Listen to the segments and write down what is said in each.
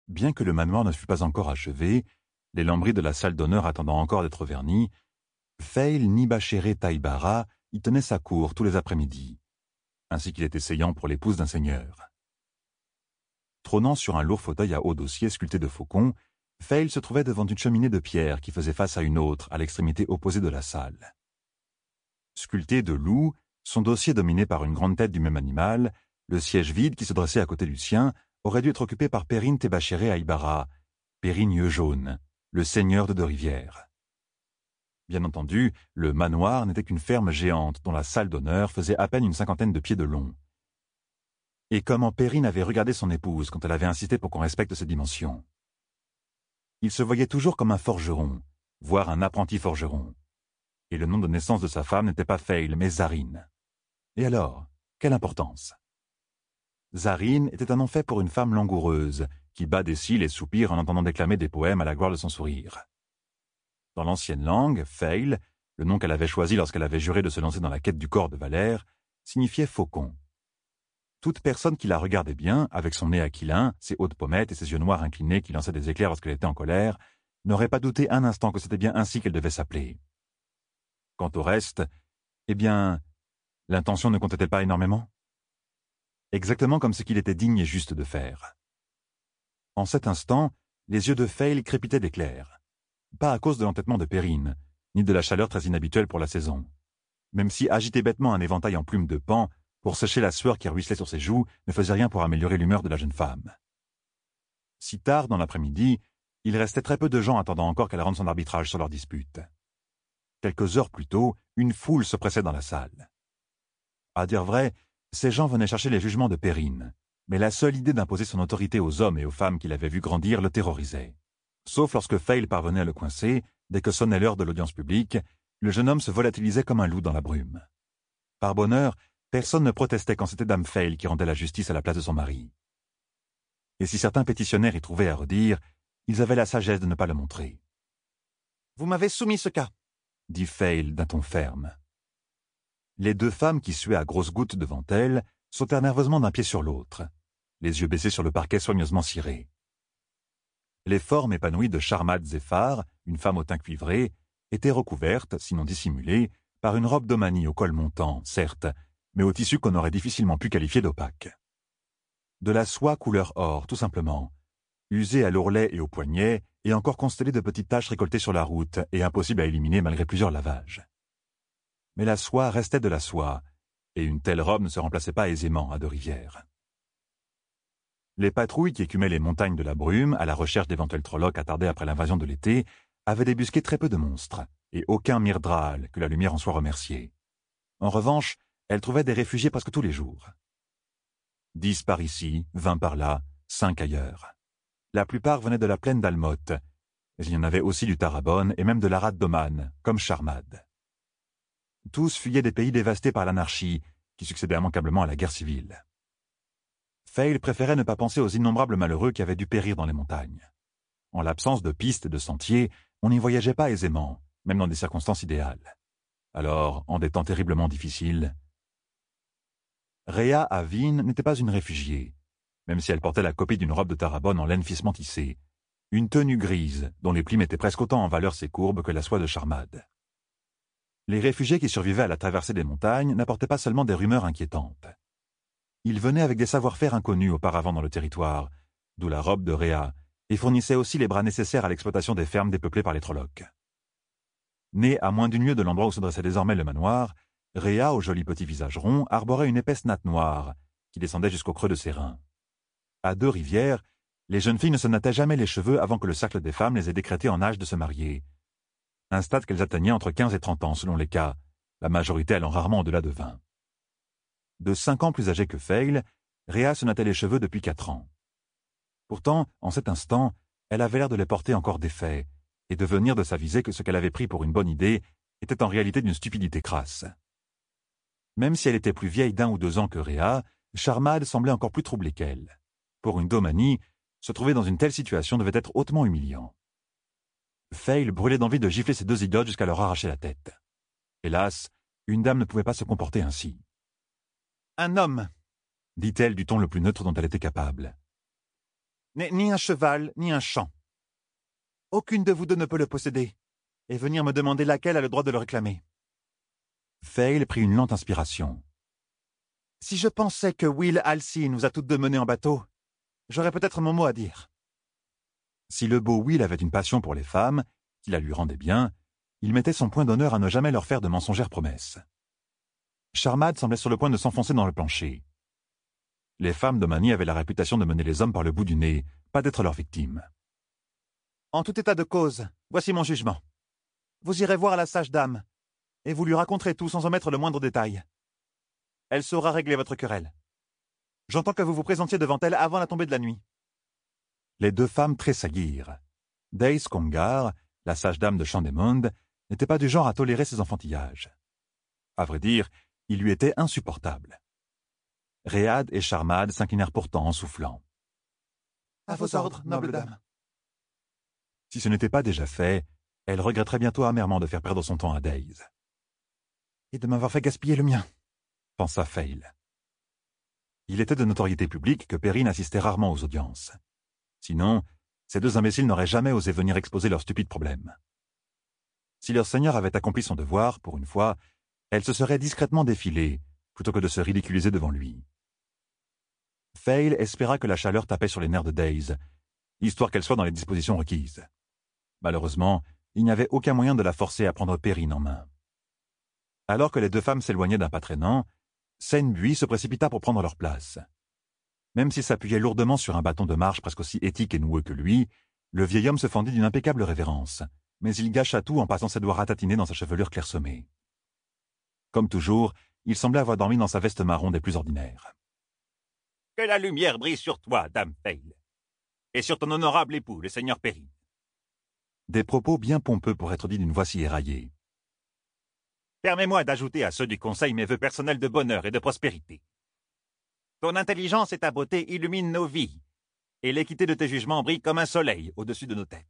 Bien que le manoir ne fût pas encore achevé, les lambris de la salle d'honneur attendant encore d'être vernis, Feil Nibachere Taibara y tenait sa cour tous les après-midi, ainsi qu'il est essayant pour l'épouse d'un seigneur. Trônant sur un lourd fauteuil à haut dossier sculpté de faucons, Feil se trouvait devant une cheminée de pierre qui faisait face à une autre à l'extrémité opposée de la salle. Sculpté de loup, son dossier dominé par une grande tête du même animal, le siège vide qui se dressait à côté du sien aurait dû être occupé par Perrine Tébachere Aïbara, Perrine Yeux Jaune, le seigneur de Deux-Rivières. Bien entendu, le manoir n'était qu'une ferme géante dont la salle d'honneur faisait à peine une 50aine de pieds de long. Et comment Perrine avait regardé son épouse quand elle avait insisté pour qu'on respecte ses dimensions. Il se voyait toujours comme un forgeron, voire un apprenti forgeron. Et le nom de naissance de sa femme n'était pas Feil, mais Zarine. Et alors, quelle importance? Zarine était un nom fait pour une femme langoureuse, qui bat des cils et soupire en entendant déclamer des poèmes à la gloire de son sourire. Dans l'ancienne langue, Feil, le nom qu'elle avait choisi lorsqu'elle avait juré de se lancer dans la quête du corps de Valère, signifiait faucon. Toute personne qui la regardait bien, avec son nez aquilin, ses hautes pommettes et ses yeux noirs inclinés qui lançaient des éclairs lorsqu'elle était en colère, n'aurait pas douté un instant que c'était bien ainsi qu'elle devait s'appeler. Quant au reste, eh bien, l'intention ne comptait pas énormément? Exactement comme ce qu'il était digne et juste de faire. En cet instant, les yeux de Feil crépitaient d'éclairs. Pas à cause de l'entêtement de Perrine, ni de la chaleur très inhabituelle pour la saison. Même si agiter bêtement un éventail en plumes de paon pour sécher la sueur qui ruisselait sur ses joues ne faisait rien pour améliorer l'humeur de la jeune femme. Si tard dans l'après-midi, il restait très peu de gens attendant encore qu'elle rende son arbitrage sur leur dispute. Quelques heures plus tôt, une foule se pressait dans la salle. À dire vrai, ces gens venaient chercher les jugements de Perrine, mais la seule idée d'imposer son autorité aux hommes et aux femmes qu'il avait vu grandir le terrorisait. Sauf lorsque Feil parvenait à le coincer, dès que sonnait l'heure de l'audience publique, le jeune homme se volatilisait comme un loup dans la brume. Par bonheur, personne ne protestait quand c'était dame Feil qui rendait la justice à la place de son mari. Et si certains pétitionnaires y trouvaient à redire, ils avaient la sagesse de ne pas le montrer. « Vous m'avez soumis ce cas », dit Feil d'un ton ferme. Les deux femmes qui suaient à grosses gouttes devant elle sautèrent nerveusement d'un pied sur l'autre, les yeux baissés sur le parquet soigneusement ciré. Les formes épanouies de Charmad Zéphar, une femme au teint cuivré, étaient recouvertes, sinon dissimulées, par une robe d'Omani au col montant, certes, mais au tissu qu'on aurait difficilement pu qualifier d'opaque. De la soie couleur or, tout simplement, usée à l'ourlet et au poignet, et encore constellée de petites taches récoltées sur la route et impossible à éliminer malgré plusieurs lavages. Mais la soie restait de la soie, et une telle robe ne se remplaçait pas aisément à Deux-Rivières. Les patrouilles qui écumaient les montagnes de la brume, à la recherche d'éventuels trollocs attardés après l'invasion de l'été, avaient débusqué très peu de monstres, et aucun Myrdral, que la lumière en soit remerciée. En revanche, elles trouvaient des réfugiés presque tous les jours. 10 par ici, 20 par là, 5 ailleurs. La plupart venaient de la plaine d'Almote, mais il y en avait aussi du Tarabonne et même de l'Arad d'Oman, comme Charmad. Tous fuyaient des pays dévastés par l'anarchie, qui succédait immanquablement à la guerre civile. Feil préférait ne pas penser aux innombrables malheureux qui avaient dû périr dans les montagnes. En l'absence de pistes et de sentiers, on n'y voyageait pas aisément, même dans des circonstances idéales. Alors, en des temps terriblement difficiles... Réa Avine n'était pas une réfugiée, même si elle portait la copie d'une robe de Tarabonne en laine ficement tissée, une tenue grise, dont les plis mettaient presque autant en valeur ses courbes que la soie de Charmad. Les réfugiés qui survivaient à la traversée des montagnes n'apportaient pas seulement des rumeurs inquiétantes. Ils venaient avec des savoir-faire inconnus auparavant dans le territoire, d'où la robe de Réa, et fournissaient aussi les bras nécessaires à l'exploitation des fermes dépeuplées par les trollocs. Née à moins d'une lieue de l'endroit où se dressait désormais le manoir, Réa, au joli petit visage rond, arborait une épaisse natte noire, qui descendait jusqu'au creux de ses reins. À Deux-Rivières, les jeunes filles ne se nattaient jamais les cheveux avant que le cercle des femmes les ait décrétées en âge de se marier. Un stade qu'elles atteignaient entre 15 et 30 ans, selon les cas, la majorité allant rarement au-delà de 20. De 5 ans plus âgée que Feil, Réa se nattait les cheveux depuis 4 ans. Pourtant, en cet instant, elle avait l'air de les porter encore défaits, et de venir de s'aviser que ce qu'elle avait pris pour une bonne idée était en réalité d'une stupidité crasse. Même si elle était plus vieille d'1 ou 2 ans que Réa, Charmad semblait encore plus troublée qu'elle. Pour une domanie, se trouver dans une telle situation devait être hautement humiliant. Feil brûlait d'envie de gifler ces deux idiotes jusqu'à leur arracher la tête. Hélas, une dame ne pouvait pas se comporter ainsi. « Un homme !» dit-elle du ton le plus neutre dont elle était capable. n'est ni un cheval, ni un champ. Aucune de vous deux ne peut le posséder, et venir me demander laquelle a le droit de le réclamer. » Fail prit une lente inspiration. « Si je pensais que Will Halsey nous a toutes deux menées en bateau, j'aurais peut-être mon mot à dire. » Si le beau Will avait une passion pour les femmes, qui la lui rendait bien, il mettait son point d'honneur à ne jamais leur faire de mensongères promesses. Charmad semblait sur le point de s'enfoncer dans le plancher. Les femmes d'Omani avaient la réputation de mener les hommes par le bout du nez, pas d'être leurs victimes. « En tout état de cause, voici mon jugement. Vous irez voir la sage dame, et vous lui raconterez tout sans omettre le moindre détail. Elle saura régler votre querelle. J'entends que vous vous présentiez devant elle avant la tombée de la nuit. » Les deux femmes tressaillirent. Daïs Congar, la sage dame de Chandemonde, n'était pas du genre à tolérer ces enfantillages. À vrai dire, il lui était insupportable. Réad et Charmad s'inclinèrent pourtant en soufflant. « À vos ordres, noble dame. » Si ce n'était pas déjà fait, elle regretterait bientôt amèrement de faire perdre son temps à Daïs. « Et de m'avoir fait gaspiller le mien, » pensa Fail. Il était de notoriété publique que Perrine assistait rarement aux audiences. Sinon, ces deux imbéciles n'auraient jamais osé venir exposer leurs stupides problèmes. Si leur seigneur avait accompli son devoir, pour une fois, elle se serait discrètement défilée, plutôt que de se ridiculiser devant lui. Fail espéra que la chaleur tapait sur les nerfs de Daïs, histoire qu'elle soit dans les dispositions requises. Malheureusement, il n'y avait aucun moyen de la forcer à prendre Perrine en main. Alors que les deux femmes s'éloignaient d'un pas traînant, Senbui se précipita pour prendre leur place. Même s'il s'appuyait lourdement sur un bâton de marche presque aussi étique et noueux que lui, le vieil homme se fendit d'une impeccable révérence, mais il gâcha tout en passant ses doigts ratatinés dans sa chevelure clairsemée. Comme toujours, il semblait avoir dormi dans sa veste marron des plus ordinaires. « Que la lumière brille sur toi, dame Fail, et sur ton honorable époux, le seigneur Perrine. » Des propos bien pompeux pour être dits d'une voix si éraillée. « Permets-moi d'ajouter à ceux du conseil mes vœux personnels de bonheur et de prospérité. Ton intelligence et ta beauté illuminent nos vies, et l'équité de tes jugements brille comme un soleil au-dessus de nos têtes. »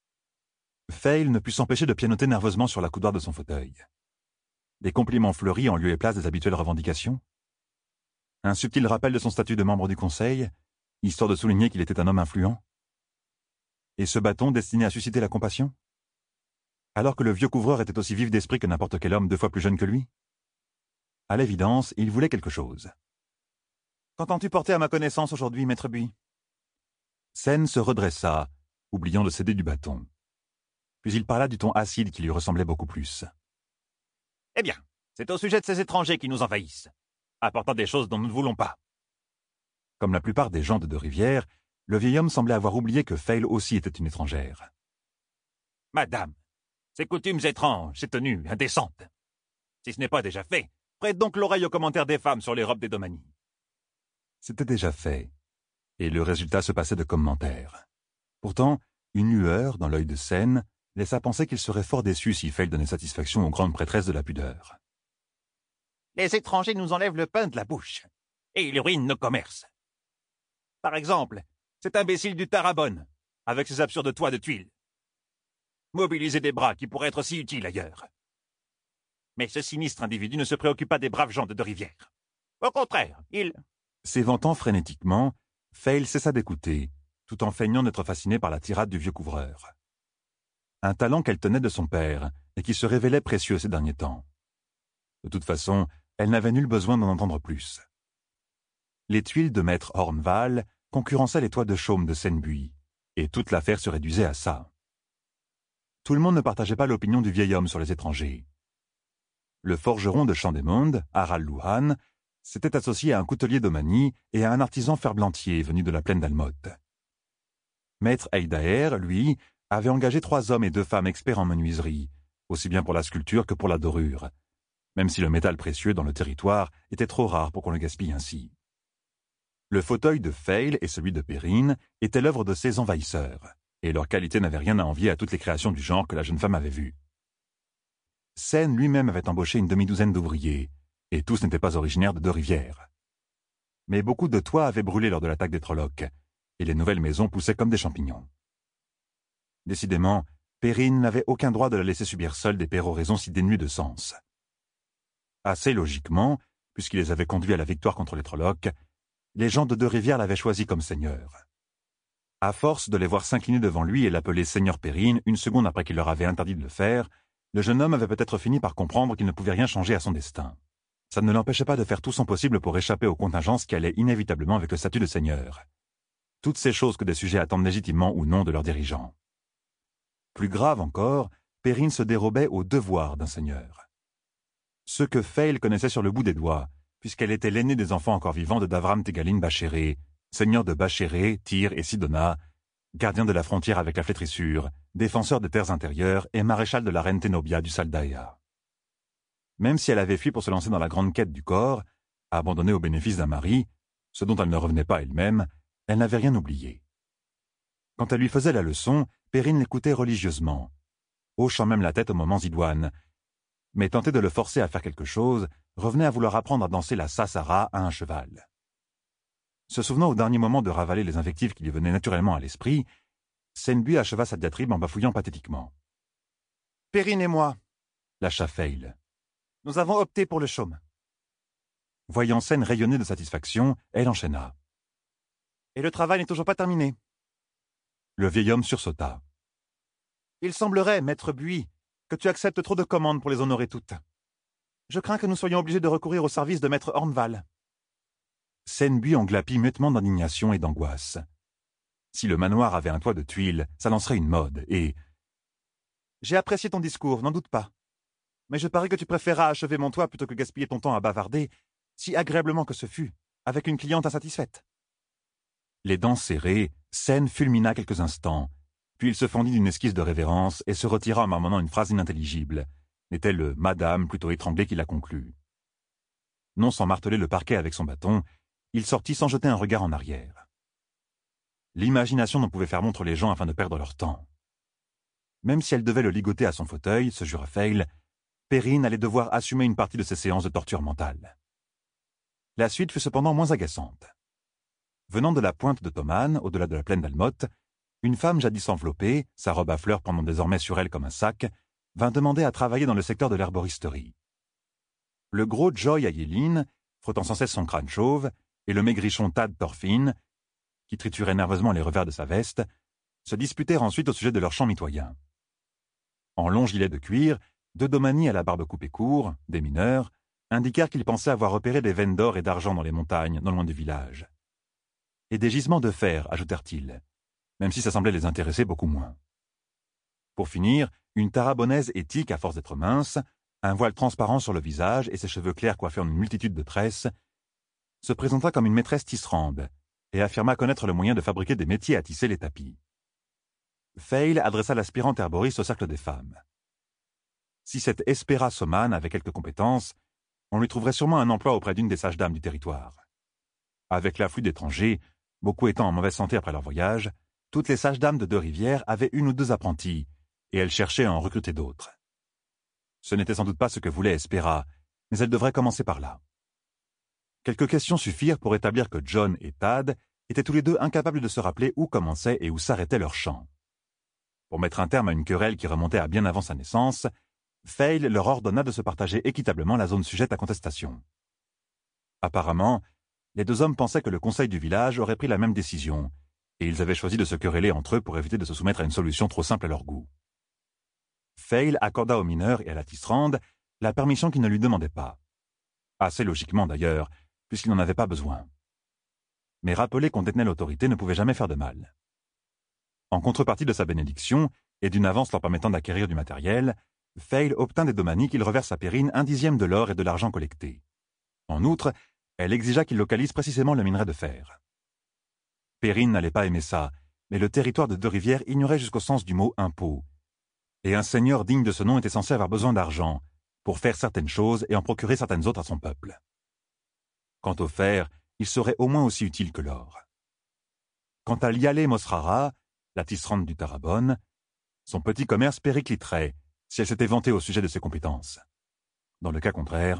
Fail ne put s'empêcher de pianoter nerveusement sur la coudoir de son fauteuil. Des compliments fleuris en lieu et place des habituelles revendications. Un subtil rappel de son statut de membre du conseil, histoire de souligner qu'il était un homme influent. Et ce bâton destiné à susciter la compassion? Alors que le vieux couvreur était aussi vif d'esprit que n'importe quel homme 2 fois plus jeune que lui? À l'évidence, il voulait quelque chose. « Qu'entends-tu porter à ma connaissance aujourd'hui, maître Bui ?» Sen se redressa, oubliant de céder du bâton. Puis il parla du ton acide qui lui ressemblait beaucoup plus. « Eh bien, c'est au sujet de ces étrangers qui nous envahissent, apportant des choses dont nous ne voulons pas. » Comme la plupart des gens de Deux-Rivières, le vieil homme semblait avoir oublié que Fail aussi était une étrangère. « Madame, ces coutumes étranges, ces tenues indécentes. Si ce n'est pas déjà fait, prête donc l'oreille aux commentaires des femmes sur les robes des Domani. » C'était déjà fait, et le résultat se passait de commentaires. Pourtant, une lueur dans l'œil de Sen laissa penser qu'il serait fort déçu si Fail donnait satisfaction aux grandes prêtresses de la pudeur. « Les étrangers nous enlèvent le pain de la bouche, et ils ruinent nos commerces. Par exemple, cet imbécile du Tarabonne, avec ses absurdes toits de tuiles. Mobiliser des bras qui pourraient être si utiles ailleurs. Mais ce sinistre individu ne se préoccupe pas des braves gens de Deux-Rivières. Au contraire, il... » S'éventant frénétiquement, Fail cessa d'écouter, tout en feignant d'être fasciné par la tirade du vieux couvreur. Un talent qu'elle tenait de son père, et qui se révélait précieux ces derniers temps. De toute façon, elle n'avait nul besoin d'en entendre plus. Les tuiles de maître Hornval concurrençaient les toits de chaume de Senbui, et toute l'affaire se réduisait à ça. Tout le monde ne partageait pas l'opinion du vieil homme sur les étrangers. Le forgeron de Chandemonde, Harald Luhan, s'était associé à un coutelier d'Omani et à un artisan ferblantier venu de la plaine d'Almoth. Maître Heidaer, lui, avait engagé 3 hommes et 2 femmes experts en menuiserie, aussi bien pour la sculpture que pour la dorure, même si le métal précieux dans le territoire était trop rare pour qu'on le gaspille ainsi. Le fauteuil de Fail et celui de Perrine étaient l'œuvre de ces envahisseurs, et leur qualité n'avait rien à envier à toutes les créations du genre que la jeune femme avait vues. Sen lui-même avait embauché une demi-douzaine d'ouvriers, et tous n'étaient pas originaires de Deux-Rivières. Mais beaucoup de toits avaient brûlé lors de l'attaque des Trollocs, et les nouvelles maisons poussaient comme des champignons. Décidément, Perrine n'avait aucun droit de la laisser subir seule des péroraisons si dénuées de sens. Assez logiquement, puisqu'il les avait conduits à la victoire contre les Trollocs, les gens de Deux-Rivières l'avaient choisi comme seigneur. À force de les voir s'incliner devant lui et l'appeler Seigneur Perrine une seconde après qu'il leur avait interdit de le faire, le jeune homme avait peut-être fini par comprendre qu'il ne pouvait rien changer à son destin. Ça ne l'empêchait pas de faire tout son possible pour échapper aux contingences qui allaient inévitablement avec le statut de seigneur. Toutes ces choses que des sujets attendent légitimement ou non de leurs dirigeants. Plus grave encore, Perrine se dérobait aux devoirs d'un seigneur. Ceux que Feil connaissait sur le bout des doigts, puisqu'elle était l'aînée des enfants encore vivants de Davram Tegalin Bachéré, seigneur de Bachéré, Tyr et Sidona, gardien de la frontière avec la flétrissure, défenseur des terres intérieures et maréchal de la reine Ténobia du Saldaïa. Même si elle avait fui pour se lancer dans la grande quête du corps, abandonnée au bénéfice d'un mari, ce dont elle ne revenait pas elle-même, elle n'avait rien oublié. Quand elle lui faisait la leçon, Perrine l'écoutait religieusement, hochant même la tête aux moments idoines, mais tenter de le forcer à faire quelque chose revenait à vouloir apprendre à danser la sassara à un cheval. Se souvenant au dernier moment de ravaler les invectives qui lui venaient naturellement à l'esprit, Senbu acheva sa diatribe en bafouillant pathétiquement. « Perrine et moi, lâcha Feil. Nous avons opté pour le chaume. » Voyant Sen rayonner de satisfaction, elle enchaîna. « Et le travail n'est toujours pas terminé. » Le vieil homme sursauta. « Il semblerait, maître Buis, que tu acceptes trop de commandes pour les honorer toutes. Je crains que nous soyons obligés de recourir au service de maître Hornval. » Senbu englapit muettement d'indignation et d'angoisse. Si le manoir avait un toit de tuiles, ça lancerait une mode, et... « J'ai apprécié ton discours, n'en doute pas. Mais je parie que tu préféreras achever mon toit plutôt que gaspiller ton temps à bavarder, si agréablement que ce fût, avec une cliente insatisfaite. » Les dents serrées, Sen fulmina quelques instants, puis il se fendit d'une esquisse de révérence et se retira en marmonnant une phrase inintelligible. N'était le « madame » plutôt étranglé qui la conclut. Non sans marteler le parquet avec son bâton, il sortit sans jeter un regard en arrière. L'imagination n'en pouvait faire montre les gens afin de perdre leur temps. Même si elle devait le ligoter à son fauteuil, se jura Feil, Perrine allait devoir assumer une partie de ses séances de torture mentale. La suite fut cependant moins agaçante. Venant de la pointe de Thoman, au-delà de la plaine d'Almoth, une femme jadis enveloppée, sa robe à fleurs pendant désormais sur elle comme un sac, vint demander à travailler dans le secteur de l'herboristerie. Le gros Joy Ayelin, frottant sans cesse son crâne chauve, et le maigrichon Tad Thorfinn, qui triturait nerveusement les revers de sa veste, se disputèrent ensuite au sujet de leur chant mitoyen. En long gilet de cuir, deux domanies à la barbe coupée court, des mineurs, indiquèrent qu'ils pensaient avoir repéré des veines d'or et d'argent dans les montagnes, non loin du village. Et des gisements de fer, ajoutèrent-ils, même si ça semblait les intéresser beaucoup moins. Pour finir, une tarabonnaise éthique à force d'être mince, un voile transparent sur le visage et ses cheveux clairs coiffés en une multitude de tresses, se présenta comme une maîtresse tisserande et affirma connaître le moyen de fabriquer des métiers à tisser les tapis. Feil adressa l'aspirante herboriste au cercle des femmes. Si cette Espera Soman avait quelques compétences, on lui trouverait sûrement un emploi auprès d'une des sages-dames du territoire. Avec l'afflux d'étrangers, beaucoup étant en mauvaise santé après leur voyage, toutes les sages-dames de Deux-Rivières avaient une ou deux apprentis, et elles cherchaient à en recruter d'autres. Ce n'était sans doute pas ce que voulait Espera, mais elle devrait commencer par là. Quelques questions suffirent pour établir que John et Tad étaient tous les deux incapables de se rappeler où commençait et où s'arrêtait leur chant. Pour mettre un terme à une querelle qui remontait à bien avant sa naissance, Feil leur ordonna de se partager équitablement la zone sujette à contestation. Apparemment, les deux hommes pensaient que le conseil du village aurait pris la même décision, et ils avaient choisi de se quereller entre eux pour éviter de se soumettre à une solution trop simple à leur goût. Feil accorda aux mineurs et à la tisserande la permission qu'ils ne lui demandaient pas. Assez logiquement d'ailleurs, puisqu'il n'en avait pas besoin. Mais rappeler qu'on détenait l'autorité ne pouvait jamais faire de mal. En contrepartie de sa bénédiction, et d'une avance leur permettant d'acquérir du matériel, Feil obtint des domanies qu'il reverse à Perrine 1/10 de l'or et de l'argent collecté. En outre, elle exigea qu'il localise précisément le minerai de fer. Perrine n'allait pas aimer ça, mais le territoire de Deux-Rivières ignorait jusqu'au sens du mot impôt. Et un seigneur digne de ce nom était censé avoir besoin d'argent, pour faire certaines choses et en procurer certaines autres à son peuple. Quant au fer, il serait au moins aussi utile que l'or. Quant à Lialé Mosrara, la tisserande du Tarabonne, son petit commerce péricliterait si elle s'était vantée au sujet de ses compétences. Dans le cas contraire,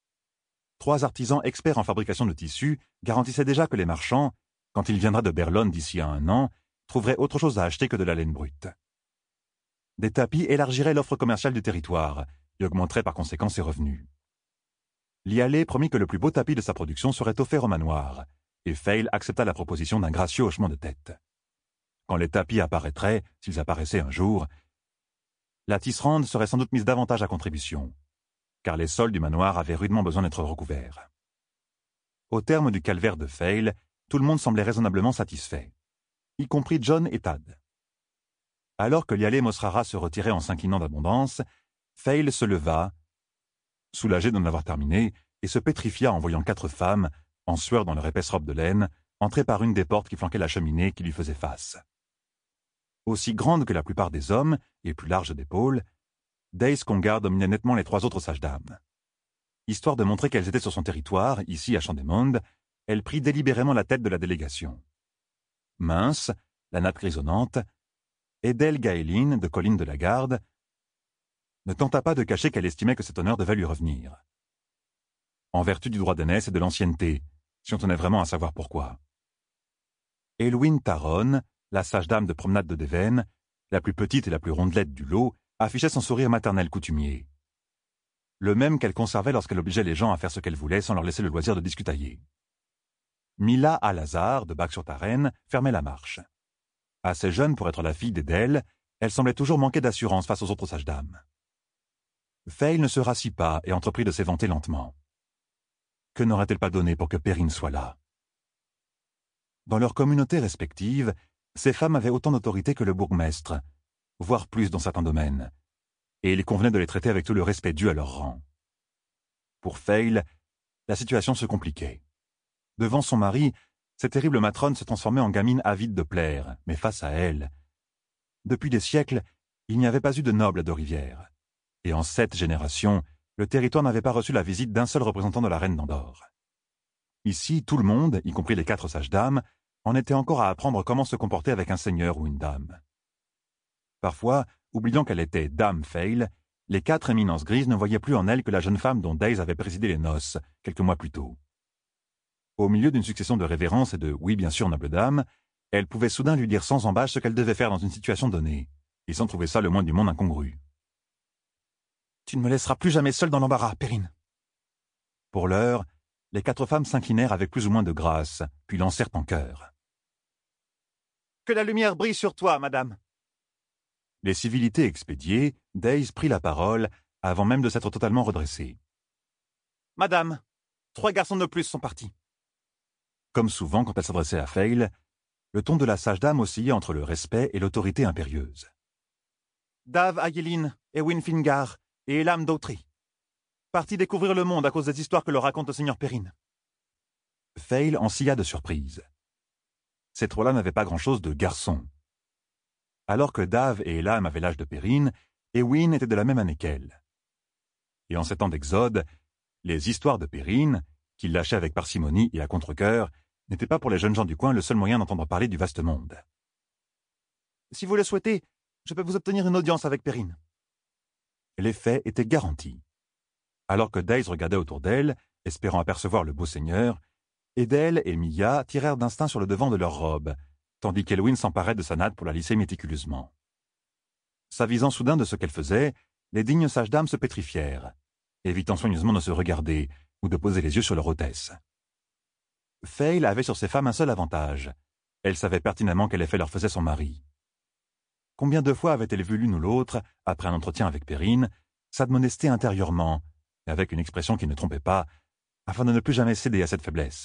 3 artisans experts en fabrication de tissus garantissaient déjà que les marchands, quand il viendra de Berlone d'ici à 1 an, trouveraient autre chose à acheter que de la laine brute. Des tapis élargiraient l'offre commerciale du territoire et augmenteraient par conséquent ses revenus. Lialé promit que le plus beau tapis de sa production serait offert au manoir, et Feil accepta la proposition d'un gracieux hochement de tête. quand les tapis apparaîtraient, s'ils apparaissaient un jour, la tisserande serait sans doute mise davantage à contribution, car les sols du manoir avaient rudement besoin d'être recouverts. Au terme du calvaire de Fail, tout le monde semblait raisonnablement satisfait, y compris John et Tad. Alors que Lialé Mosrara se retirait en s'inclinant d'abondance, Fail se leva, soulagé d'en avoir terminé, et se pétrifia en voyant 4 femmes, en sueur dans leur épaisse robe de laine, entrer par une des portes qui flanquaient la cheminée qui lui faisait face. Aussi grande que la plupart des hommes, et plus large d'épaules, Days Congar dominait nettement les 3 autres sages-dames. Histoire de montrer qu'elles étaient sur son territoire, ici à Champ-des-Mondes, elle prit délibérément la tête de la délégation. Mince, la natte grisonnante, Edel Gaéline, de Colline de la Garde, ne tenta pas de cacher qu'elle estimait que cet honneur devait lui revenir. En vertu du droit d'aînesse et de l'ancienneté, si on tenait vraiment à savoir pourquoi. Elwyn Taron, la sage-dame de promenade de Devenne, la plus petite et la plus rondelette du lot, affichait son sourire maternel coutumier. Le même qu'elle conservait lorsqu'elle obligeait les gens à faire ce qu'elle voulait sans leur laisser le loisir de discutailler. Mila Al-Azhar, de Bac-sur-Tarenne, fermait la marche. Assez jeune pour être la fille d'Edel, elle semblait toujours manquer d'assurance face aux autres sages-dames. Fail ne se rassit pas et entreprit de s'éventer lentement. Que n'aurait-elle pas donné pour que Perrine soit là? Dans leurs communautés respectives, ces femmes avaient autant d'autorité que le bourgmestre, voire plus dans certains domaines, et il convenait de les traiter avec tout le respect dû à leur rang. Pour Fail, la situation se compliquait. Devant son mari, cette terrible matrone se transformait en gamine avide de plaire, mais face à elle, depuis des siècles, il n'y avait pas eu de noble à Deux-Rivières, et en 7 générations, le territoire n'avait pas reçu la visite d'un seul représentant de la reine d'Andorre. Ici, tout le monde, y compris les 4 sages-dames, en était encore à apprendre comment se comporter avec un seigneur ou une dame. Parfois, oubliant qu'elle était Dame Fail, les 4 éminences grises ne voyaient plus en elle que la jeune femme dont Days avait présidé les noces, quelques mois plus tôt. Au milieu d'une succession de révérences et de « oui, bien sûr, noble dame », elle pouvait soudain lui dire sans embâche ce qu'elle devait faire dans une situation donnée, et sans trouver ça le moins du monde incongru. « Tu ne me laisseras plus jamais seule dans l'embarras, Perrine. » Pour l'heure, les 4 femmes s'inclinèrent avec plus ou moins de grâce, puis lancèrent en chœur. « Que la lumière brille sur toi, madame !» Les civilités expédiées, Days prit la parole, avant même de s'être totalement redressée. « Madame, 3 garçons de plus sont partis. » Comme souvent quand elle s'adressait à Fail, le ton de la sage-dame oscillait entre le respect et l'autorité impérieuse. « Dave Ayeline, Ewin Fingar et Elam Dautry. Partis découvrir le monde à cause des histoires que leur raconte le seigneur Perrine. » Fail en silla de surprise. Ces 3-là n'avaient pas grand-chose de garçons. Alors que Dave et Elam avaient l'âge de Perrine, Ewin était de la même année qu'elle. Et en ces temps d'exode, les histoires de Perrine, qu'il lâchait avec parcimonie et à contre-cœur, n'étaient pas pour les jeunes gens du coin le seul moyen d'entendre parler du vaste monde. « Si vous le souhaitez, je peux vous obtenir une audience avec Perrine. » Les faits étaient garantis. Alors que Days regardait autour d'elle, espérant apercevoir le beau seigneur, Edel et Mia tirèrent d'instinct sur le devant de leur robe, tandis qu'Elwyn s'emparait de sa natte pour la lisser méticuleusement. S'avisant soudain de ce qu'elle faisait, les dignes sages-dames se pétrifièrent, évitant soigneusement de se regarder ou de poser les yeux sur leur hôtesse. Fail avait sur ces femmes un seul avantage. Elle savait pertinemment quel effet leur faisait son mari. Combien de fois avait-elle vu l'une ou l'autre, après un entretien avec Perrine, s'admonester intérieurement, et avec une expression qui ne trompait pas, afin de ne plus jamais céder à cette faiblesse.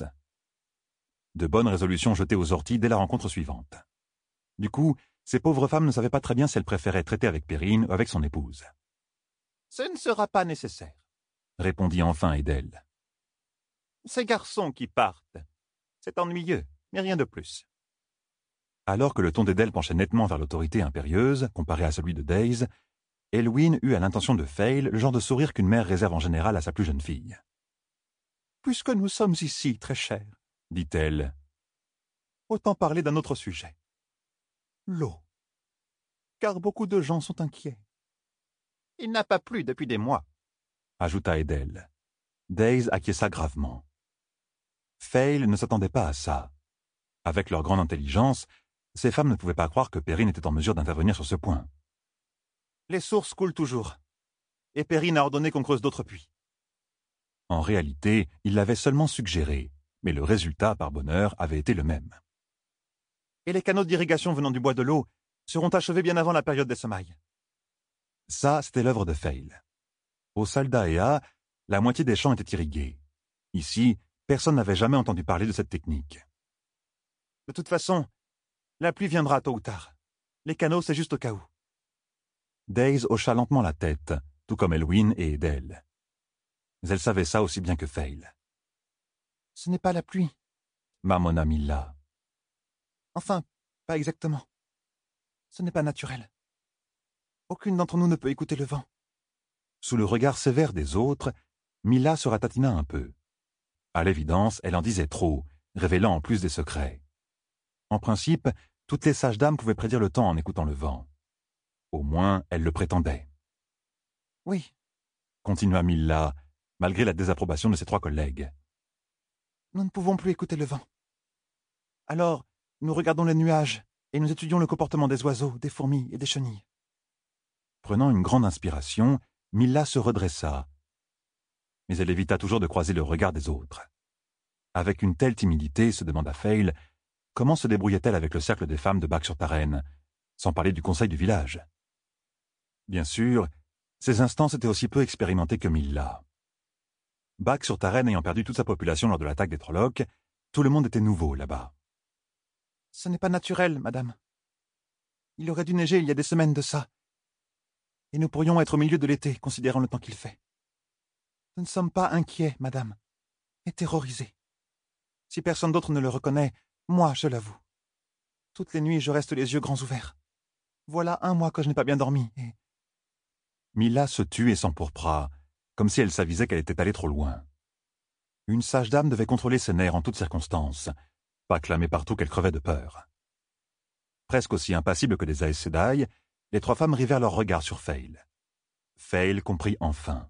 De bonnes résolutions jetées aux orties dès la rencontre suivante. Du coup, ces pauvres femmes ne savaient pas très bien si elles préféraient traiter avec Perrine ou avec son épouse. « Ce ne sera pas nécessaire, » répondit enfin Edel. « Ces garçons qui partent, c'est ennuyeux, mais rien de plus. » Alors que le ton d'Edel penchait nettement vers l'autorité impérieuse, comparé à celui de Days, Elwyn eut à l'intention de Fail le genre de sourire qu'une mère réserve en général à sa plus jeune fille. « Puisque nous sommes ici, très chère, dit-elle, autant parler d'un autre sujet. L'eau. Car beaucoup de gens sont inquiets. Il n'a pas plu depuis des mois, ajouta Edel. Days acquiesça gravement. Fail ne s'attendait pas à ça. Avec leur grande intelligence, ces femmes ne pouvaient pas croire que Perrine était en mesure d'intervenir sur ce point. Les sources coulent toujours, et Perrine a ordonné qu'on creuse d'autres puits. En réalité, il l'avait seulement suggéré, mais le résultat, par bonheur, avait été le même. Et les canaux d'irrigation venant du bois de l'eau seront achevés bien avant la période des semailles. Ça, c'était l'œuvre de Feil. Au Saldaea, la moitié des champs étaient irrigués. Ici, personne n'avait jamais entendu parler de cette technique. De toute façon, la pluie viendra tôt ou tard. Les canaux, c'est juste au cas où. Daisy hocha lentement la tête, tout comme Elwyn et Edel. Mais elle savait ça aussi bien que Feil. Ce n'est pas la pluie. Marmonna Milla. Enfin, pas exactement. Ce n'est pas naturel. Aucune d'entre nous ne peut écouter le vent. Sous le regard sévère des autres, Milla se ratatina un peu. À l'évidence, elle en disait trop, révélant en plus des secrets. En principe, toutes les sages-dames pouvaient prédire le temps en écoutant le vent. Au moins, elles le prétendaient. Oui, Continua Milla, malgré la désapprobation de ses 3 collègues. nous ne pouvons plus écouter le vent. Alors, nous regardons les nuages et nous étudions le comportement des oiseaux, des fourmis et des chenilles. Prenant une grande inspiration, Milla se redressa. Mais elle évita toujours de croiser le regard des autres. Avec une telle timidité, se demanda Feil, comment se débrouillait-elle avec le cercle des femmes de Bac-sur-Tarenne, sans parler du conseil du village? Bien sûr, ces instances étaient aussi peu expérimentées que Milla. Bac-sur-Tarenne ayant perdu toute sa population lors de l'attaque des Trollocs, tout le monde était nouveau là-bas. Ce n'est pas naturel, madame. Il aurait dû neiger il y a des semaines de ça. Et nous pourrions être au milieu de l'été, considérant le temps qu'il fait. Nous ne sommes pas inquiets, madame, et terrorisés. Si personne d'autre ne le reconnaît, moi, je l'avoue. Toutes les nuits, je reste les yeux grands ouverts. Voilà 1 mois que je n'ai pas bien dormi, et... Milla se tut et s'empourpra, comme si elle s'avisait qu'elle était allée trop loin. Une sage-dame devait contrôler ses nerfs en toutes circonstances, pas clamer partout qu'elle crevait de peur. Presque aussi impassibles que des Aes Sedai, les 3 femmes rivèrent leur regard sur Feil. Feil comprit enfin.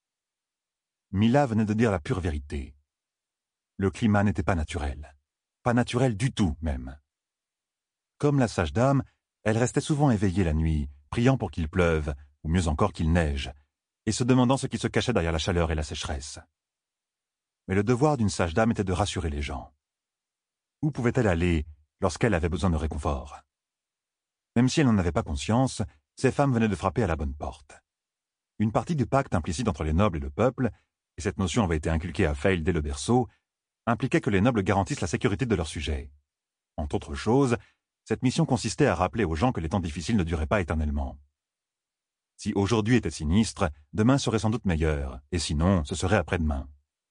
Milla venait de dire la pure vérité. Le climat n'était pas naturel. Pas naturel du tout, même. Comme la sage-dame, elle restait souvent éveillée la nuit, priant pour qu'il pleuve, ou mieux encore qu'il neige, et se demandant ce qui se cachait derrière la chaleur et la sécheresse. Mais le devoir d'une sage-dame était de rassurer les gens. Où pouvait-elle aller lorsqu'elle avait besoin de réconfort? Même si elle n'en avait pas conscience, ces femmes venaient de frapper à la bonne porte. Une partie du pacte implicite entre les nobles et le peuple, et cette notion avait été inculquée à Feil dès le berceau, impliquait que les nobles garantissent la sécurité de leurs sujets. Entre autres choses, cette mission consistait à rappeler aux gens que les temps difficiles ne duraient pas éternellement. Si aujourd'hui était sinistre, demain serait sans doute meilleur, et sinon, ce serait après-demain.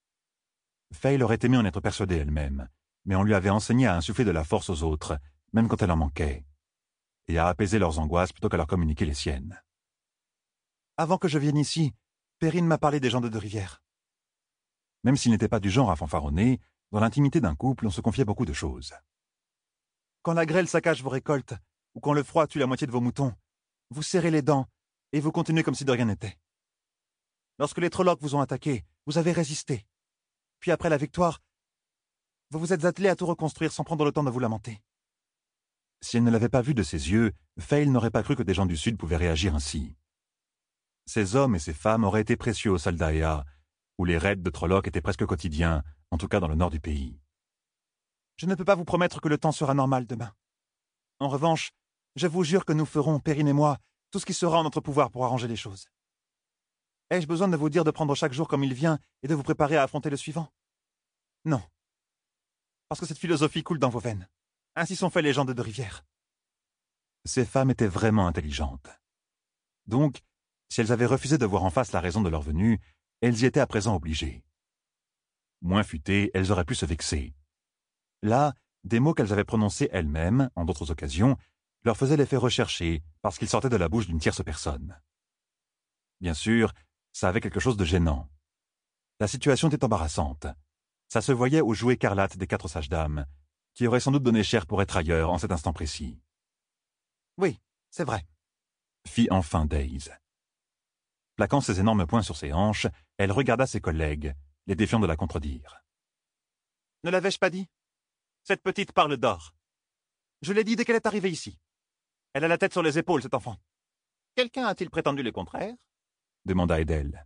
Feil aurait aimé en être persuadée elle-même, mais on lui avait enseigné à insuffler de la force aux autres, même quand elle en manquait, et à apaiser leurs angoisses plutôt qu'à leur communiquer les siennes. Avant que je vienne ici, Perrine m'a parlé des gens de Deux-Rivières. Même s'il n'était pas du genre à fanfaronner, dans l'intimité d'un couple, on se confiait beaucoup de choses. Quand la grêle saccage vos récoltes, ou quand le froid tue la moitié de vos moutons, vous serrez les dents et vous continuez comme si de rien n'était. Lorsque les Trollocs vous ont attaqué, vous avez résisté. Puis après la victoire, vous vous êtes attelé à tout reconstruire sans prendre le temps de vous lamenter. Si elle ne l'avait pas vu de ses yeux, Feil n'aurait pas cru que des gens du Sud pouvaient réagir ainsi. Ces hommes et ces femmes auraient été précieux au Saldaea, où les raids de Trollocs étaient presque quotidiens, en tout cas dans le nord du pays. Je ne peux pas vous promettre que le temps sera normal demain. En revanche, je vous jure que nous ferons, Perrine et moi, tout ce qui sera en notre pouvoir pour arranger les choses. Ai-je besoin de vous dire de prendre chaque jour comme il vient et de vous préparer à affronter le suivant? Non. Parce que cette philosophie coule dans vos veines. Ainsi sont faits les gens de Deux-Rivières. Ces femmes étaient vraiment intelligentes. Donc, si elles avaient refusé de voir en face la raison de leur venue, elles y étaient à présent obligées. Moins futées, elles auraient pu se vexer. Là, des mots qu'elles avaient prononcés elles-mêmes, en d'autres occasions, leur faisaient l'effet recherché parce qu'ils sortaient de la bouche d'une tierce personne. Bien sûr, ça avait quelque chose de gênant. La situation était embarrassante. Ça se voyait au jouet écarlate des 4 sages-dames, qui auraient sans doute donné cher pour être ailleurs en cet instant précis. Oui, c'est vrai, Fit enfin Daisy. Plaquant ses énormes poings sur ses hanches, elle regarda ses collègues, les défiant de la contredire. Ne l'avais-je pas dit? Cette petite parle d'or. Je l'ai dit dès qu'elle est arrivée ici. Elle a la tête sur les épaules, cet enfant. Quelqu'un a-t-il prétendu le contraire? Demanda Edel.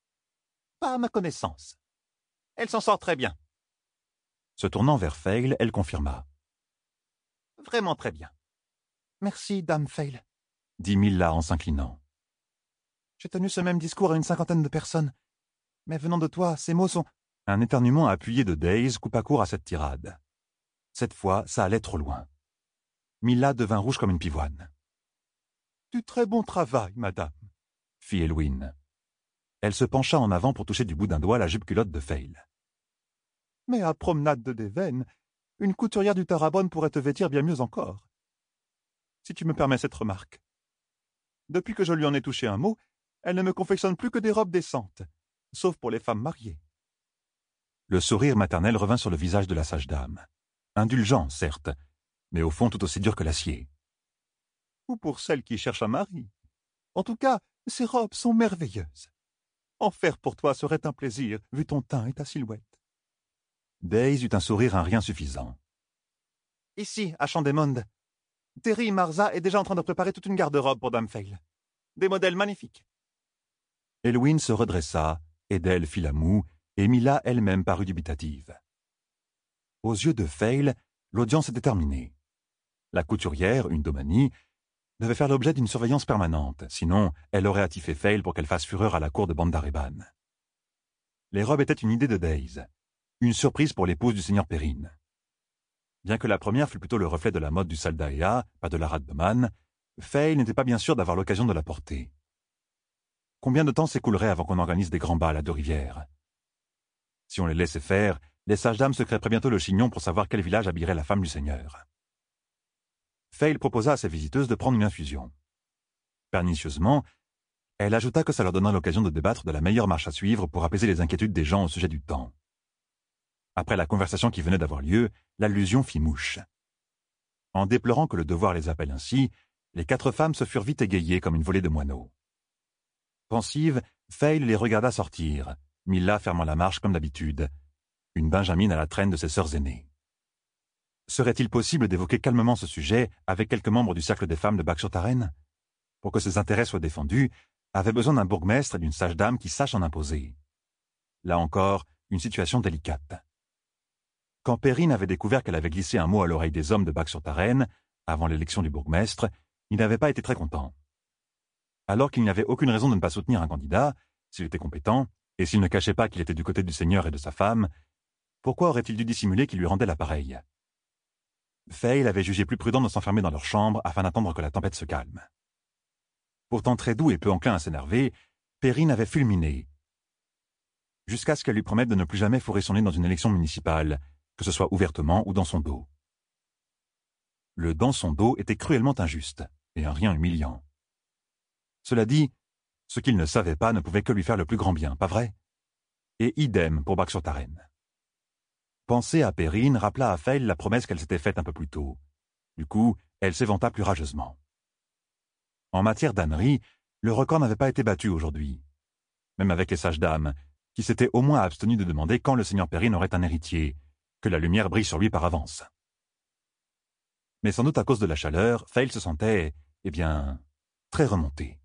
Pas à ma connaissance. Elle s'en sort très bien. Se tournant vers Feil, elle confirma. Vraiment très bien. Merci, dame Fail, dit Milla en s'inclinant. J'ai tenu ce même discours à une 50aine de personnes. Mais venant de toi, ces mots sont... Un éternuement appuyé de Daze coupa court à cette tirade. Cette fois, ça allait trop loin. Milla devint rouge comme une pivoine. Du très bon travail, madame, fit Elwyn. Elle se pencha en avant pour toucher du bout d'un doigt la jupe-culotte de Fail. Mais à promenade de Déven, une couturière du Tarabonne pourrait te vêtir bien mieux encore. Si tu me permets cette remarque. Depuis que je lui en ai touché un mot, elle ne me confectionne plus que des robes décentes, sauf pour les femmes mariées. Le sourire maternel revint sur le visage de la sage dame. Indulgent, certes, mais au fond tout aussi dur que l'acier. Ou pour celle qui cherche un mari. En tout cas, ces robes sont merveilleuses. En faire pour toi serait un plaisir, vu ton teint et ta silhouette. Daze eut un sourire un rien suffisant. Ici, à Chandemonde, Terry Marza est déjà en train de préparer toute une garde-robe pour Dame Fail. Des modèles magnifiques. Elwyn se redressa, Edel fit la moue, et Milla elle-même parut dubitative. Aux yeux de Fail, l'audience était terminée. La couturière, une domanie, devait faire l'objet d'une surveillance permanente, sinon elle aurait attifé Fail pour qu'elle fasse fureur à la cour de Bandareban. Les robes étaient une idée de Daze, une surprise pour l'épouse du seigneur Perrine. Bien que la première fût plutôt le reflet de la mode du Saldaea, pas de la Radbeman, Fail n'était pas bien sûr d'avoir l'occasion de la porter. Combien de temps s'écoulerait avant qu'on organise des grands bals à Deux-Rivières? Si on les laissait faire, les sages-dames se crêperaient bientôt le chignon pour savoir quel village habillerait la femme du seigneur. Fail proposa à ses visiteuses de prendre une infusion. Pernicieusement, elle ajouta que ça leur donna l'occasion de débattre de la meilleure marche à suivre pour apaiser les inquiétudes des gens au sujet du temps. Après la conversation qui venait d'avoir lieu, l'allusion fit mouche. En déplorant que le devoir les appelle ainsi, les 4 femmes se furent vite égayées comme une volée de moineaux. Pensive, Fail les regarda sortir, Milla fermant la marche comme d'habitude, une Benjamine à la traîne de ses sœurs aînées. Serait-il possible d'évoquer calmement ce sujet avec quelques membres du cercle des femmes de Bac-sur-Tarenne? Pour que ses intérêts soient défendus, avait besoin d'un bourgmestre et d'une sage-dame qui sachent en imposer. Là encore, une situation délicate. Quand Perrine avait découvert qu'elle avait glissé un mot à l'oreille des hommes de Bac-sur-Tarenne, avant l'élection du bourgmestre, il n'avait pas été très content. Alors qu'il n'y avait aucune raison de ne pas soutenir un candidat, s'il était compétent, et s'il ne cachait pas qu'il était du côté du seigneur et de sa femme, pourquoi aurait-il dû dissimuler qu'il lui rendait l'appareil? Fail avait jugé plus prudent de s'enfermer dans leur chambre afin d'attendre que la tempête se calme. Pourtant très doux et peu enclin à s'énerver, Perrine avait fulminé, jusqu'à ce qu'elle lui promette de ne plus jamais fourrer son nez dans une élection municipale, que ce soit ouvertement ou dans son dos. Le dans son dos était cruellement injuste, et un rien humiliant. Cela dit, ce qu'il ne savait pas ne pouvait que lui faire le plus grand bien, pas vrai? Et idem pour Bac-sur-Tarenne. Penser à Perrine rappela à Fail la promesse qu'elle s'était faite un peu plus tôt. Du coup, elle s'éventa plus rageusement. En matière d'ânerie, le record n'avait pas été battu aujourd'hui. Même avec les sages-dames, qui s'étaient au moins abstenues de demander quand le seigneur Perrine aurait un héritier, que la lumière brille sur lui par avance. Mais sans doute à cause de la chaleur, Fail se sentait, très remonté.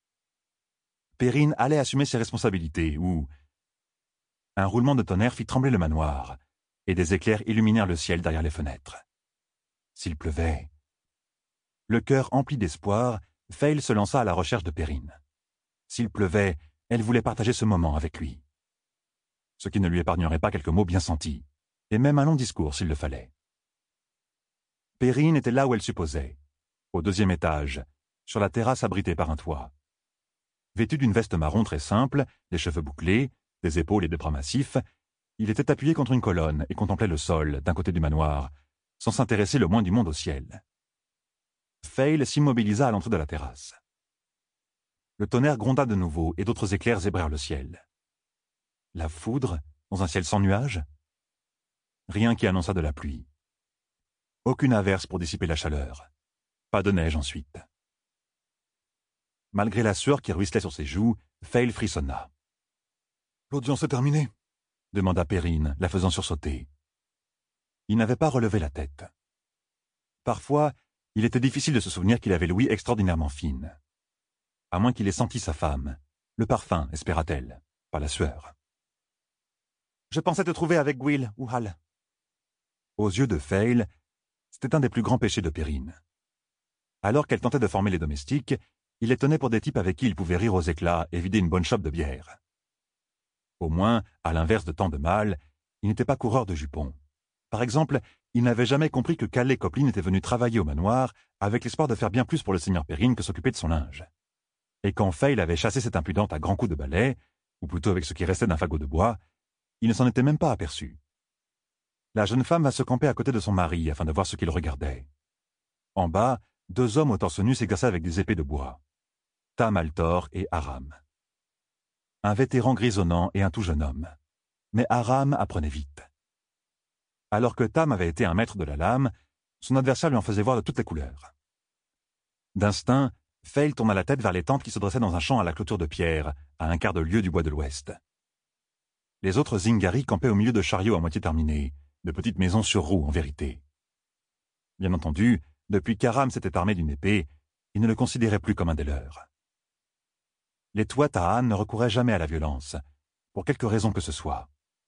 Perrine allait assumer ses responsabilités, ou... Un roulement de tonnerre fit trembler le manoir, et des éclairs illuminèrent le ciel derrière les fenêtres. S'il pleuvait... Le cœur empli d'espoir, Fail se lança à la recherche de Perrine. S'il pleuvait, elle voulait partager ce moment avec lui. Ce qui ne lui épargnerait pas quelques mots bien sentis, et même un long discours s'il le fallait. Perrine était là où elle supposait, au 2e étage, sur la terrasse abritée par un toit. Vêtu d'une veste marron très simple, les cheveux bouclés, des épaules et des bras massifs, il était appuyé contre une colonne et contemplait le sol, d'un côté du manoir, sans s'intéresser le moins du monde au ciel. Fail s'immobilisa à l'entrée de la terrasse. Le tonnerre gronda de nouveau et d'autres éclairs zébrèrent le ciel. La foudre, dans un ciel sans nuages? Rien qui annonçât de la pluie. Aucune averse pour dissiper la chaleur. Pas de neige ensuite. Malgré la sueur qui ruisselait sur ses joues, Fail frissonna. « L'audience est terminée ?» demanda Perrine, la faisant sursauter. Il n'avait pas relevé la tête. Parfois, il était difficile de se souvenir qu'il avait l'ouïe extraordinairement fine. À moins qu'il ait senti sa femme. Le parfum, espéra-t-elle, pas la sueur. « Je pensais te trouver avec Gwyl ou Hal. » Aux yeux de Fail, C'était un des plus grands péchés de Perrine. Alors qu'elle tentait de former les domestiques, il les tenait pour des types avec qui il pouvait rire aux éclats et vider une bonne chope de bière. Au moins, à l'inverse de tant de mâles, il n'était pas coureur de jupons. Par exemple, il n'avait jamais compris que Calais Copeland était venu travailler au manoir avec l'espoir de faire bien plus pour le seigneur Perrine que s'occuper de son linge. Et quand Fail avait chassé cette impudente à grands coups de balai, ou plutôt avec ce qui restait d'un fagot de bois, il ne s'en était même pas aperçu. La jeune femme va se camper à côté de son mari afin de voir ce qu'il regardait. En bas, 2 hommes au torse nu s'exerçaient avec des épées de bois. Tam Altor et Aram. Un vétéran grisonnant et un tout jeune homme. Mais Aram apprenait vite. Alors que Tam avait été un maître de la lame, son adversaire lui en faisait voir de toutes les couleurs. D'instinct, Fail tourna la tête vers les tentes qui se dressaient dans un champ à la clôture de pierre, à un quart de lieue du bois de l'Ouest. Les autres Zingari campaient au milieu de chariots à moitié terminés, de petites maisons sur roues en vérité. Bien entendu, depuis qu'Aram s'était armé d'une épée, il ne le considérait plus comme un des leurs. Les Tuata'an ne recouraient jamais à la violence, pour quelque raison que ce soit.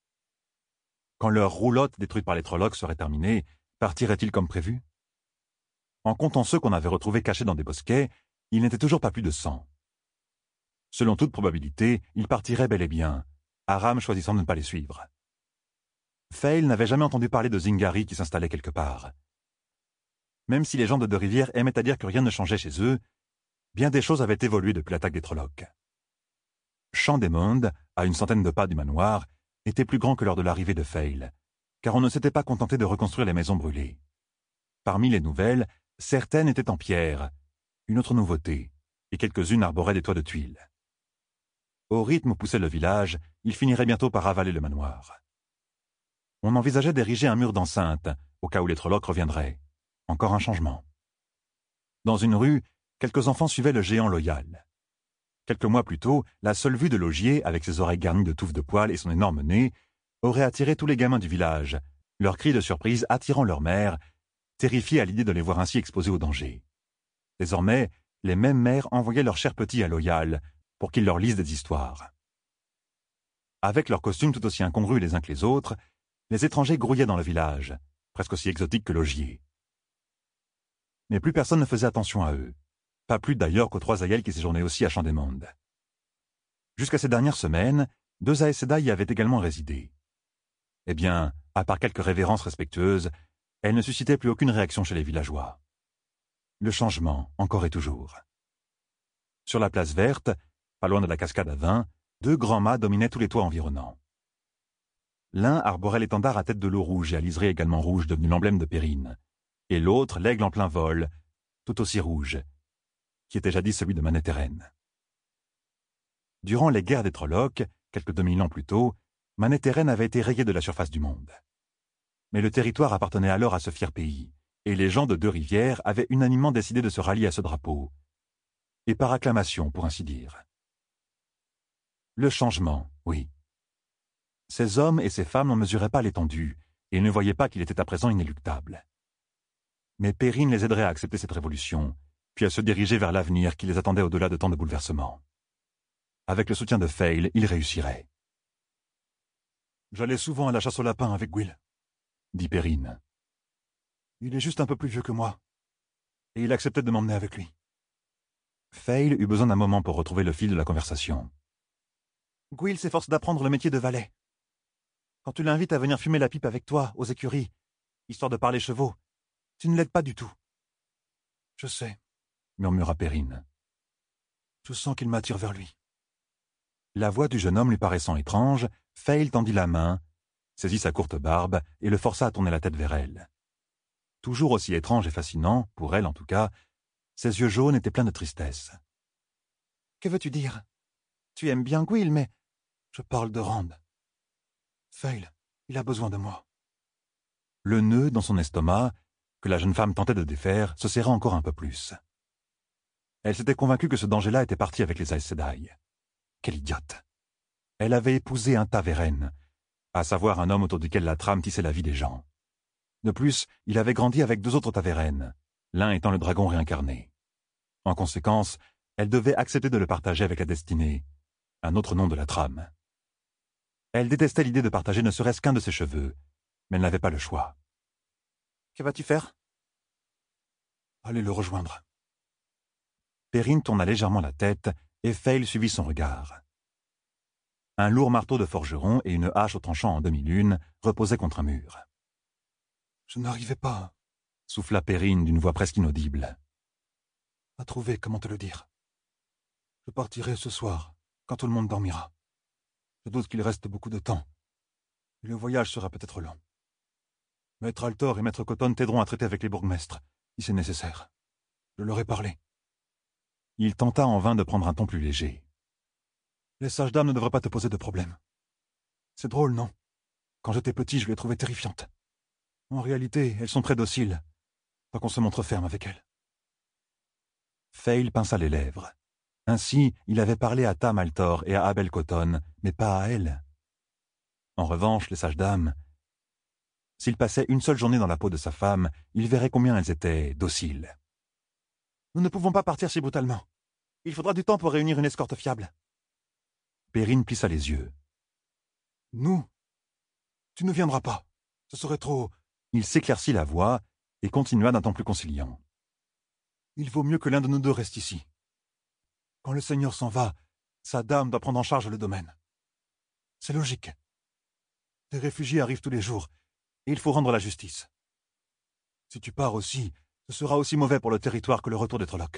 Quand leur roulotte détruite par les Trollocs serait terminée, partiraient-ils comme prévu? En comptant ceux qu'on avait retrouvés cachés dans des bosquets, il n'était toujours pas plus de 100. Selon toute probabilité, ils partiraient bel et bien, Aram choisissant de ne pas les suivre. Fail n'avait jamais entendu parler de Zingari qui s'installaient quelque part. Même si les gens de Deux-Rivières aimaient à dire que rien ne changeait chez eux, bien des choses avaient évolué depuis l'attaque des Trollocs. Champ des Mondes, à une centaine de pas du manoir, était plus grand que lors de l'arrivée de Fail, car on ne s'était pas contenté de reconstruire les maisons brûlées. Parmi les nouvelles, certaines étaient en pierre, une autre nouveauté, et quelques-unes arboraient des toits de tuiles. Au rythme où poussait le village, il finirait bientôt par avaler le manoir. On envisageait d'ériger un mur d'enceinte, au cas où les Trollocs reviendraient. Encore un changement. Dans une rue, quelques enfants suivaient le géant loyal. Quelques mois plus tôt, la seule vue de Laugier, avec ses oreilles garnies de touffes de poils et son énorme nez, aurait attiré tous les gamins du village, leurs cris de surprise attirant leur mère, terrifiée à l'idée de les voir ainsi exposés au danger. Désormais, les mêmes mères envoyaient leurs chers petits à Loyal pour qu'ils leur lisent des histoires. Avec leurs costumes tout aussi incongrus les uns que les autres, les étrangers grouillaient dans le village, presque aussi exotiques que Laugier. Mais plus personne ne faisait attention à eux, pas plus d'ailleurs qu'aux 3 aïeuls qui séjournaient aussi à Champ des Mondes. Jusqu'à ces dernières semaines, 2 Aes Sedai y avaient également résidé. Eh bien, à part quelques révérences respectueuses, elles ne suscitaient plus aucune réaction chez les villageois. Le changement, encore et toujours. Sur la place verte, pas loin de la cascade à vin, 2 grands mâts dominaient tous les toits environnants. L'un arborait l'étendard à tête de l'eau rouge et à liseré également rouge devenu l'emblème de Perrine, et l'autre l'aigle en plein vol, tout aussi rouge, qui était jadis celui de Manetheren. Durant les guerres des Trollocs, quelques 2000 ans plus tôt, Manetheren avait été rayé de la surface du monde. Mais le territoire appartenait alors à ce fier pays, et les gens de Deux-Rivières avaient unanimement décidé de se rallier à ce drapeau, et par acclamation, pour ainsi dire. Le changement, oui. Ces hommes et ces femmes n'en mesuraient pas l'étendue, et ne voyaient pas qu'il était à présent inéluctable. Mais Perrine les aiderait à accepter cette révolution, puis à se diriger vers l'avenir qui les attendait au-delà de tant de bouleversements. Avec le soutien de Fail, ils réussiraient. « J'allais souvent à la chasse au lapin avec Gwyll, » dit Perrine. « Il est juste un peu plus vieux que moi, et il acceptait de m'emmener avec lui. » Fail eut besoin d'un moment pour retrouver le fil de la conversation. « Gwyll s'efforce d'apprendre le métier de valet. Quand tu l'invites à venir fumer la pipe avec toi, aux écuries, histoire de parler chevaux, tu ne l'aides pas du tout. »« Je sais, » murmura Perrine. « Je sens qu'il m'attire vers lui. » La voix du jeune homme lui paraissant étrange, Fail tendit la main, saisit sa courte barbe et le força à tourner la tête vers elle. Toujours aussi étrange et fascinant, pour elle en tout cas, ses yeux jaunes étaient pleins de tristesse. « Que veux-tu dire? Tu aimes bien Gwyll, mais... » « Je parle de Rand. Fail, il a besoin de moi. » Le nœud dans son estomac, que la jeune femme tentait de défaire, se serra encore un peu plus. Elle s'était convaincue que ce danger-là était parti avec les Aes Sedai. Quelle idiote! Elle avait épousé un Taveren, à savoir un homme autour duquel la trame tissait la vie des gens. De plus, il avait grandi avec 2 autres Taveren, l'un étant le dragon réincarné. En conséquence, elle devait accepter de le partager avec la destinée, un autre nom de la trame. Elle détestait l'idée de partager ne serait-ce qu'un de ses cheveux, mais elle n'avait pas le choix. « Que vas-tu faire » Allez le rejoindre. Perrine tourna légèrement la tête et Feil suivit son regard. Un lourd marteau de forgeron et une hache au tranchant en demi-lune reposaient contre un mur. Je n'arrivais pas, souffla Perrine d'une voix presque inaudible, à trouver comment te le dire. Je partirai ce soir, quand tout le monde dormira. Je doute qu'il reste beaucoup de temps, et le voyage sera peut-être long. Maître Altor et Maître Cotton t'aideront à traiter avec les bourgmestres, si c'est nécessaire. Je leur ai parlé. Il tenta en vain de prendre un ton plus léger. Les sages-dames ne devraient pas te poser de problème. C'est drôle, non? Quand j'étais petit, je les trouvais terrifiantes. En réalité, elles sont très dociles, tant qu'on se montre ferme avec elles. Feil pinça les lèvres. Ainsi, il avait parlé à Tam Altor et à Abel Cotton, mais pas à elle. En revanche, les sages-dames, s'il passait une seule journée dans la peau de sa femme, il verrait combien elles étaient dociles. Nous ne pouvons pas partir si brutalement. Il faudra du temps pour réunir une escorte fiable. Perrine plissa les yeux. Nous? Tu ne viendras pas. Ce serait trop... Il s'éclaircit la voix et continua d'un ton plus conciliant. Il vaut mieux que l'un de nous deux reste ici. Quand le Seigneur s'en va, sa dame doit prendre en charge le domaine. C'est logique. Des réfugiés arrivent tous les jours, et il faut rendre la justice. Si tu pars aussi, ce sera aussi mauvais pour le territoire que le retour des Trollocs.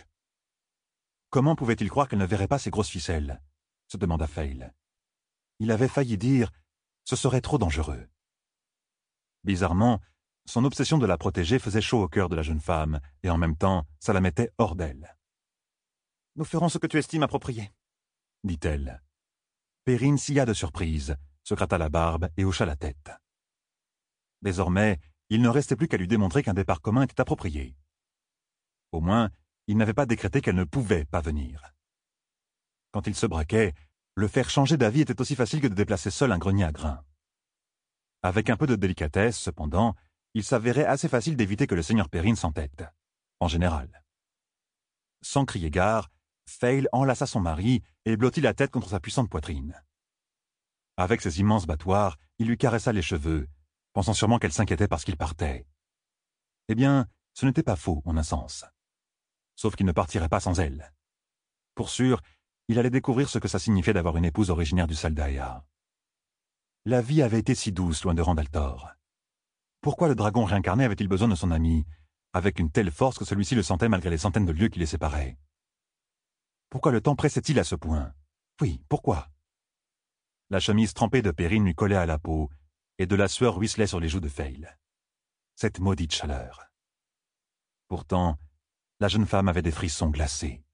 Comment pouvait-il croire qu'elle ne verrait pas ces grosses ficelles? Se demanda Feil. Il avait failli dire « ce serait trop dangereux ». Bizarrement, son obsession de la protéger faisait chaud au cœur de la jeune femme, et en même temps, ça la mettait hors d'elle. « Nous ferons ce que tu estimes approprié, » dit-elle. Perrine silla de surprise, se gratta la barbe et hocha la tête. Désormais, il ne restait plus qu'à lui démontrer qu'un départ commun était approprié. Au moins, il n'avait pas décrété qu'elle ne pouvait pas venir. Quand il se braquait, le faire changer d'avis était aussi facile que de déplacer seul un grenier à grains. Avec un peu de délicatesse, cependant, il s'avérait assez facile d'éviter que le seigneur Perrine s'entête, en général. Sans crier gare, Feil enlaça son mari et blottit la tête contre sa puissante poitrine. Avec ses immenses battoirs, il lui caressa les cheveux, pensant sûrement qu'elle s'inquiétait parce qu'il partait. Eh bien, ce n'était pas faux, en un sens. Sauf qu'il ne partirait pas sans elle. Pour sûr, il allait découvrir ce que ça signifiait d'avoir une épouse originaire du Saldaïa. La vie avait été si douce loin de Randaltor. Pourquoi le dragon réincarné avait-il besoin de son ami, avec une telle force que celui-ci le sentait malgré les centaines de lieues qui les séparaient? Pourquoi le temps pressait-il à ce point? Oui, pourquoi? La chemise trempée de Perrine lui collait à la peau, et de la sueur ruisselait sur les joues de Feil. Cette maudite chaleur. Pourtant, la jeune femme avait des frissons glacés.